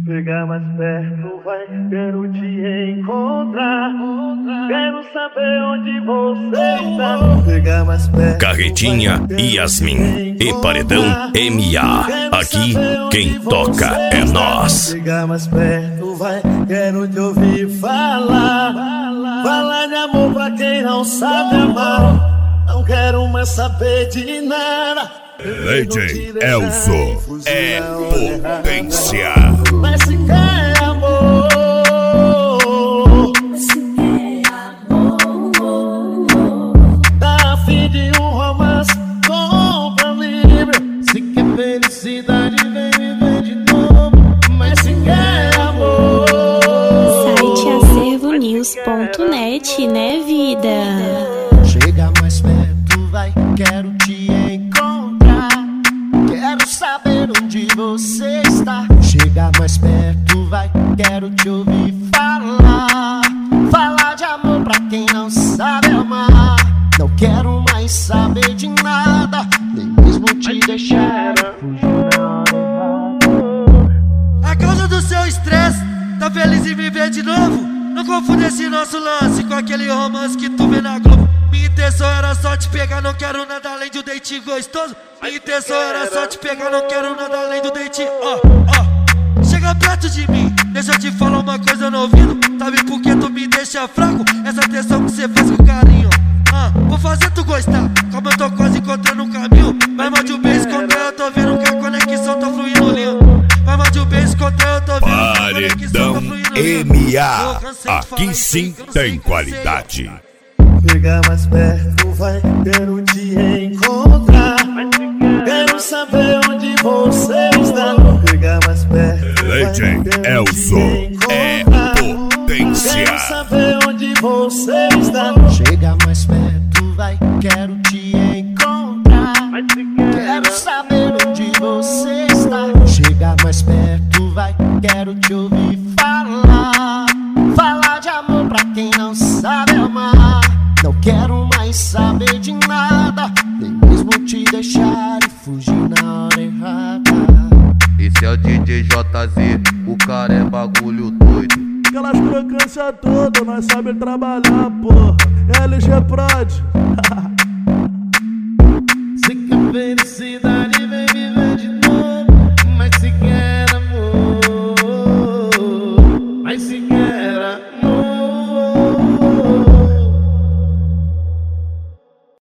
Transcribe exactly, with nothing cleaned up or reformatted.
Chegar mais perto, vai, quero te encontrar. Quero saber onde você está. Chegar mais perto, Carretinha Yasmin e Paredão M A. Aqui quem toca é nós. Chegar mais perto, vai, quero te ouvir falar. Falar de amor pra quem não sabe amar. Não quero mais saber de nada. D J Elzo é potência. Mas se quer amor, Se quer amor, tá a fim de um romance, compra livre. Se quer felicidade, vem viver de novo. Mas se quer amor, site acervo news ponto net, né, vida? chega mais perto, vai, quero te encontrar. Quero saber onde você está. Chega mais perto, vai, quero te ouvir falar. Falar de amor pra quem não sabe amar. Não quero mais saber de nada, nem mesmo te deixar fugir na hora errada. A causa do seu estresse, tá feliz em viver de novo? Não confunde esse nosso lance com aquele romance que tu vê na Globo. Minha intenção era só te pegar, não quero nada além de um date gostoso. Minha intenção era só te pegar, não quero nada além do date. Ó, ó, chega perto de mim, deixa eu te falar uma coisa no ouvido. Sabe por que tu me deixa fraco? Essa atenção que cê faz com carinho. Ah, vou fazer tu gostar, como eu tô quase encontrando um caminho. Vai mal de um beijo contra eu tô vendo que a conexão tá fluindo lindo. Vai mal de um beijo contra eu tô vendo que a conexão tá Paredão fluindo lindo. M A. Aqui sim tem qualidade. Chega mais perto, vai, quero te encontrar. Quero saber onde você está. Chega mais perto, vai, D J quero Elzo te é encontrar. potência. Quero saber onde você está. Chega mais perto, vai, quero te encontrar. Quero saber onde você está. Chega mais perto, vai, quero te ouvir falar. Falar de amor pra quem não sabe amar. Não quero mais saber de nada, nem mesmo te deixar e fugir na hora errada. Esse é o D J J Z, o cara é bagulho doido. Aquelas crocâncias todas, nós sabe trabalhar, porra. L G Prod. Se quer felicidade,